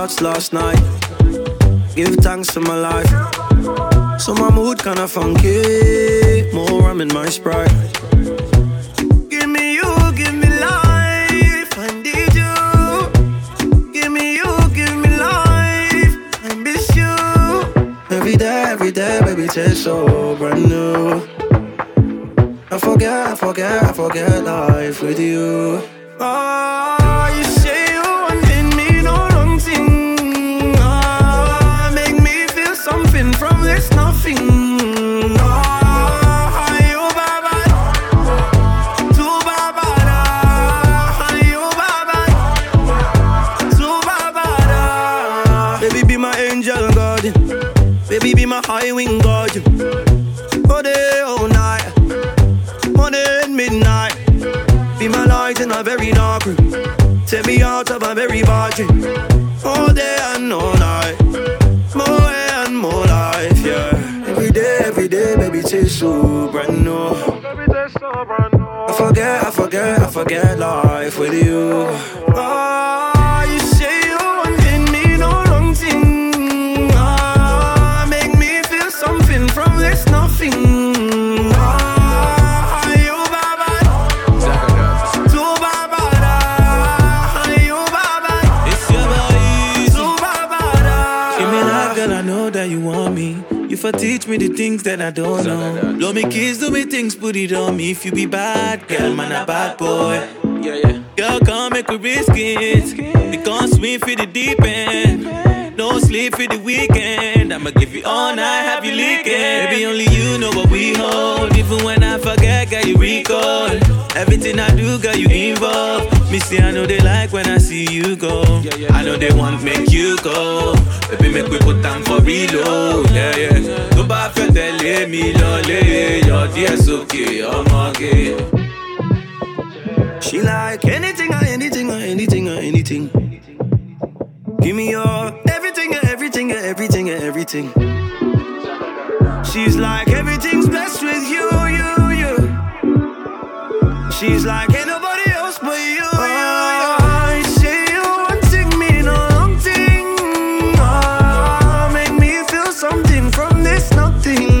shots last night. Give thanks to my life. So my mood kinda funky. More rum in my Sprite. Give me you, give me life. I need you. Give me you, give me life. I miss you. Every day, baby, tastes so brand new. I forget life with you. Oh, you say you wanted me, no wrong thing. Oh, make me feel something from this nothing. Oh, you baba, too baba, you baba, too baba. Baby, be my angel guardian. Baby, be my high wing guardian. All day, all night, morning and midnight. Be my light in a very dark room. Take me out of a very bad dream. All day and all night. More and more life, yeah. Every day, baby, tastes so brand new. I forget life with you. Oh, you say you wanted me, no wrong thing. Oh, make me feel something from this nothing. You want me, you for teach me the things that I don't know. Blow me kiss, do me things, put it on me. If you be bad, girl, man, a bad boy. Girl, come make we risk it. We can't swim for the deep end. No sleep for the weekend. I'ma give you all night, have you leaking. Baby, only you know what we hold. Even when I forget, girl, you recall. Everything I do, girl, you involved. Me see, I know they like when I see you go. I know they want make you go. Baby, make we put time for reload. Yeah. Go back for tell me, lolly. Your tears okay, I'm okay. She like anything. Give me your everything. She's like everything's best with you. She's like ain't nobody else but you. You say you wanting me, no wrong thing. Oh, make me feel something from this nothing.